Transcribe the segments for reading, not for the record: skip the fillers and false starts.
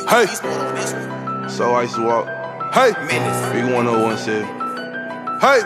Hey. So I used to walk. Hey. Big 1017. Hey.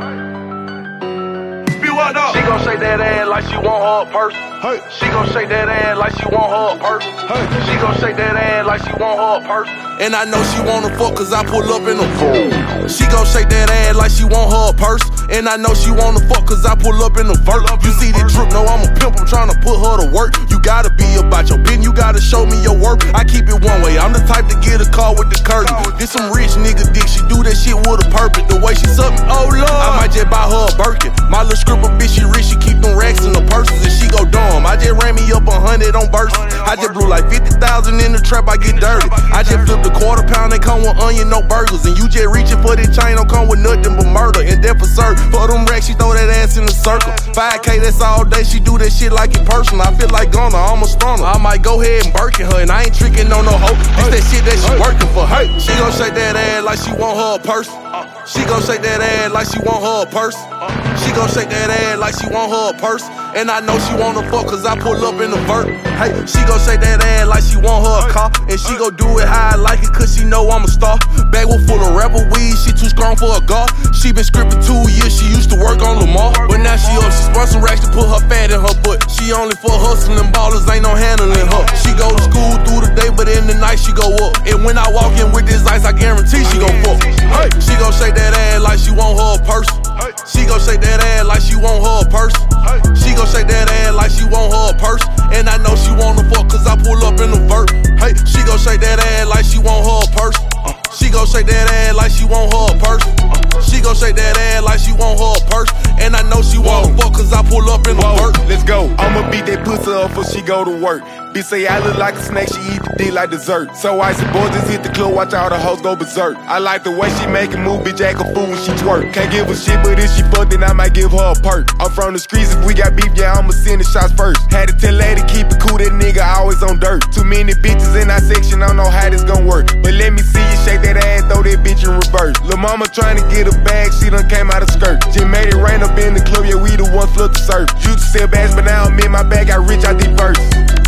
She gon' shake that ass like she want her purse. Hey. She gon' shake that ass like she want her purse. Hey. She gon' shake that ass like she want her purse. And I know she wanna fuck cause I pull up in a phone. She gon' shake that ass like she want her purse. And I know she wanna fuck cause I pull up in a vert. You see the drip, no I'm a pimp, I'm tryna put her to work. You gotta be about your business, you gotta show me your work. I keep it one way, I'm the type to get a car with the curtain. This some rich nigga dick, she do that shit with a purpose. The way she suck me, oh lord, I might just buy her a Birkin. My little scribble bitch, she rich, she keep them racks in the purses. And she go dumb, I just ran me up 100 on verses. I just blew like 50,000 in the trap, I get dirty. I just flipped a quarter pound, they come with onion, no burgers. And you just reaching for this chain, don't come with nothing but murder. And death for certain, for them racks, she throw that ass in the circle. 5K, that's all day, she do that shit like it personal. I feel like Gunna, I'm a stunner. I might go ahead and Birkin her, and I ain't tricking on no hoe. This that shit that she working for. Hey, she gon' shake that ass like she want her a purse. She gon' shake that ass like she want her a purse. She gon' shake that ass like she want her a purse. And I know she wanna fuck cause I pull up in the vert. Hey, she gon' shake that ass like she want her a car. And she gon' do it how I like it cause she know I'm a star. Bag full of rapper weed, she too strong for a golf. She been scripting 2 years, she used to work on Lamar. But now she up, she spun some racks to put her fat in her butt. She only for hustling ballers, ain't no handling her. She go to school through the day, but in the night she go up. And when I walk in with this ice, I guarantee she gon' fuck. Hey, she gon' shake that ass like she want her a purse. She gon' shake that ass like she want her a purse. She gon' shake that ass like she want her a purse. And I know she wanna fuck cause I pull up in the vert. Hey, she gon' shake that ass like she want her a purse. She gon' shake that ass like she want her a purse. She gon' shake that ass like she want her a purse. And I know she wanna fuck cause I pull up in the vert. Let's go. I'ma beat that pussy up before she go to work. Bitch say I look like a snake, she eat the dick like dessert. So I said, boys, just hit the club, watch all the hoes go berserk. I like the way she make a move, bitch, act a fool when she twerk. Can't give a shit, but if she fuck, then I might give her a perk. I'm from the streets, if we got beef, yeah, I'ma send the shots first. Had to tell lady, keep it cool, that nigga always on dirt. Too many bitches in our section, I don't know how this gon' work. But let me see you shake that ass, throw that bitch in reverse. Lil' mama tryna get a bag, she done came out of skirt. Just made it rain up in the club, yeah, we the one flip the surf. Used to sell bags, but now I'm in my bag, got rich, I did first.